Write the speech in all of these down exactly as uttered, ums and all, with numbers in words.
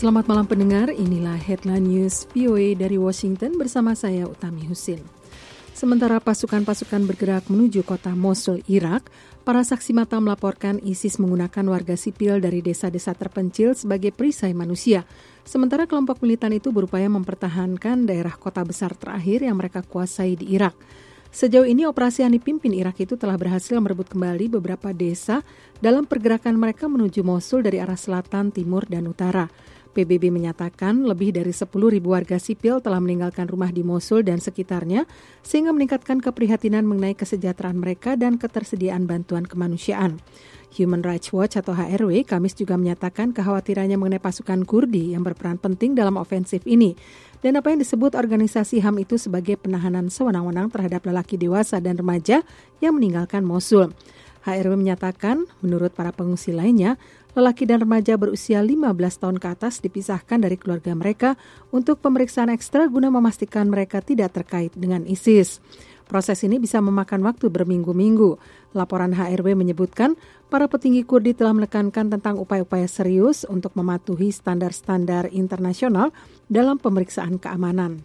Selamat malam pendengar, inilah Headline News V O A dari Washington bersama saya Utami Husin. Sementara pasukan-pasukan bergerak menuju kota Mosul, Irak, para saksi mata melaporkan ISIS menggunakan warga sipil dari desa-desa terpencil sebagai perisai manusia. Sementara kelompok militan itu berupaya mempertahankan daerah kota besar terakhir yang mereka kuasai di Irak. Sejauh ini operasi yang dipimpin Irak itu telah berhasil merebut kembali beberapa desa dalam pergerakan mereka menuju Mosul dari arah selatan, timur, dan utara. P B B menyatakan lebih dari sepuluh ribu warga sipil telah meninggalkan rumah di Mosul dan sekitarnya, sehingga meningkatkan keprihatinan mengenai kesejahteraan mereka dan ketersediaan bantuan kemanusiaan. Human Rights Watch atau H R W Kamis juga menyatakan kekhawatirannya mengenai pasukan Kurdi yang berperan penting dalam ofensif ini, dan apa yang disebut organisasi H A M itu sebagai penahanan sewenang-wenang terhadap lelaki dewasa dan remaja yang meninggalkan Mosul. H R W menyatakan, menurut para pengungsi lainnya, lelaki dan remaja berusia lima belas tahun ke atas dipisahkan dari keluarga mereka untuk pemeriksaan ekstra guna memastikan mereka tidak terkait dengan ISIS. Proses ini bisa memakan waktu berminggu-minggu. Laporan H R W menyebutkan, para petinggi Kurdi telah menekankan tentang upaya-upaya serius untuk mematuhi standar-standar internasional dalam pemeriksaan keamanan.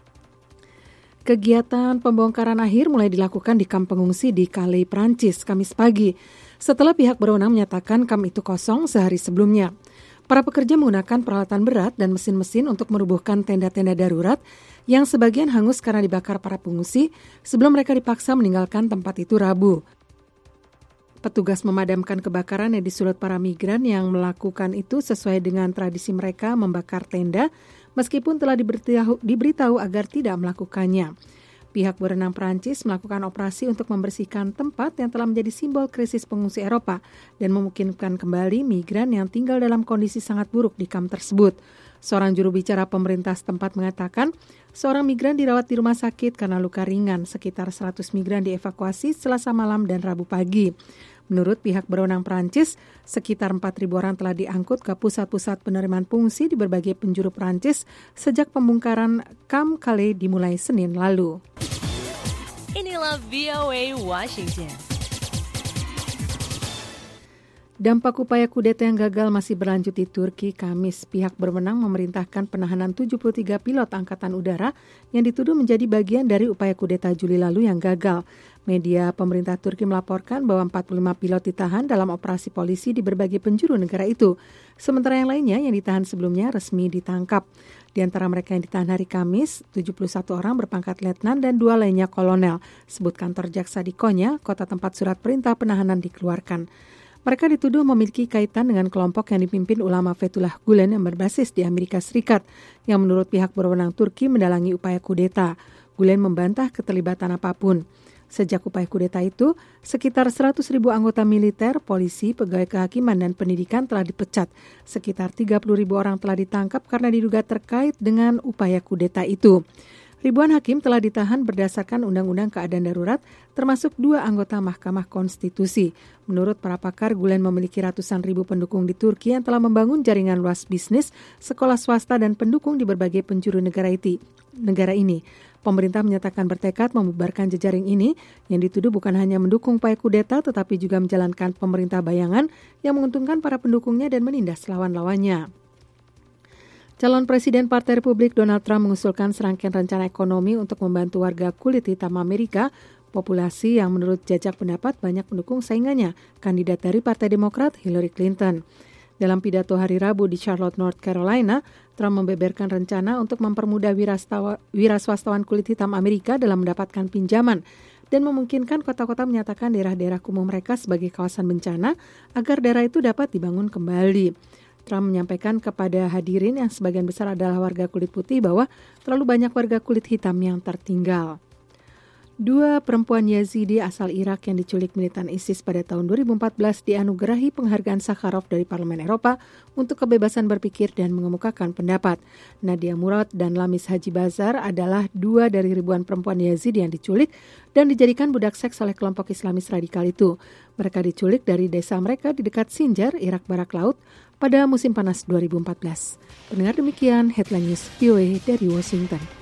Kegiatan pembongkaran akhir mulai dilakukan di kamp pengungsi di Calais, Prancis, Kamis pagi, setelah pihak berwenang menyatakan kamp itu kosong sehari sebelumnya. Para pekerja menggunakan peralatan berat dan mesin-mesin untuk merubuhkan tenda-tenda darurat yang sebagian hangus karena dibakar para pengungsi sebelum mereka dipaksa meninggalkan tempat itu Rabu. Petugas memadamkan kebakaran yang disulut para migran yang melakukan itu sesuai dengan tradisi mereka membakar tenda, meskipun telah diberitahu, diberitahu agar tidak melakukannya. Pihak berwenang Prancis melakukan operasi untuk membersihkan tempat yang telah menjadi simbol krisis pengungsi Eropa dan memungkinkan kembali migran yang tinggal dalam kondisi sangat buruk di kamp tersebut. Seorang juru bicara pemerintah setempat mengatakan, seorang migran dirawat di rumah sakit karena luka ringan. Sekitar seratus migran dievakuasi Selasa malam dan Rabu pagi. Menurut pihak berwenang Prancis, sekitar empat ribu orang telah diangkut ke pusat-pusat penerimaan pengungsi di berbagai penjuru Prancis sejak pembongkaran kamp Calais dimulai Senin lalu. Inilah V O A Washington. Dampak upaya kudeta yang gagal masih berlanjut di Turki. Kamis, pihak berwenang memerintahkan penahanan tujuh puluh tiga pilot Angkatan Udara yang dituduh menjadi bagian dari upaya kudeta Juli lalu yang gagal. Media pemerintah Turki melaporkan bahwa empat puluh lima pilot ditahan dalam operasi polisi di berbagai penjuru negara itu. Sementara yang lainnya yang ditahan sebelumnya resmi ditangkap. Di antara mereka yang ditahan hari Kamis, tujuh puluh satu orang berpangkat letnan dan dua lainnya kolonel. Sebut kantor jaksa di Konya, kota tempat surat perintah penahanan dikeluarkan. Mereka dituduh memiliki kaitan dengan kelompok yang dipimpin ulama Fethullah Gulen yang berbasis di Amerika Serikat, yang menurut pihak berwenang Turki mendalangi upaya kudeta. Gulen membantah keterlibatan apapun. Sejak upaya kudeta itu, sekitar seratus ribu anggota militer, polisi, pegawai kehakiman, dan pendidikan telah dipecat. Sekitar tiga puluh ribu orang telah ditangkap karena diduga terkait dengan upaya kudeta itu. Ribuan hakim telah ditahan berdasarkan Undang-Undang Keadaan Darurat, termasuk dua anggota Mahkamah Konstitusi. Menurut para pakar, Gulen memiliki ratusan ribu pendukung di Turki yang telah membangun jaringan luas bisnis, sekolah swasta, dan pendukung di berbagai penjuru negara itu. Negara ini. Pemerintah menyatakan bertekad membubarkan jejaring ini yang dituduh bukan hanya mendukung upaya kudeta tetapi juga menjalankan pemerintah bayangan yang menguntungkan para pendukungnya dan menindas lawan-lawannya. Calon Presiden Partai Republik Donald Trump mengusulkan serangkaian rencana ekonomi untuk membantu warga kulit hitam Amerika, populasi yang menurut jajak pendapat banyak mendukung saingannya, kandidat dari Partai Demokrat Hillary Clinton. Dalam pidato hari Rabu di Charlotte, North Carolina, Trump membeberkan rencana untuk mempermudah wiraswastawan kulit hitam Amerika dalam mendapatkan pinjaman dan memungkinkan kota-kota menyatakan daerah-daerah kumuh mereka sebagai kawasan bencana agar daerah itu dapat dibangun kembali. Trump menyampaikan kepada hadirin yang sebagian besar adalah warga kulit putih bahwa terlalu banyak warga kulit hitam yang tertinggal. Dua perempuan Yazidi asal Irak yang diculik militan ISIS pada tahun dua ribu empat belas dianugerahi penghargaan Sakharov dari Parlemen Eropa untuk kebebasan berpikir dan mengemukakan pendapat. Nadia Murad dan Lamis Haji Bazar adalah dua dari ribuan perempuan Yazidi yang diculik dan dijadikan budak seks oleh kelompok Islamis radikal itu. Mereka diculik dari desa mereka di dekat Sinjar, Irak Barak Laut, pada musim panas dua ribu empat belas. Pendengar, demikian Headline News V O A dari Washington.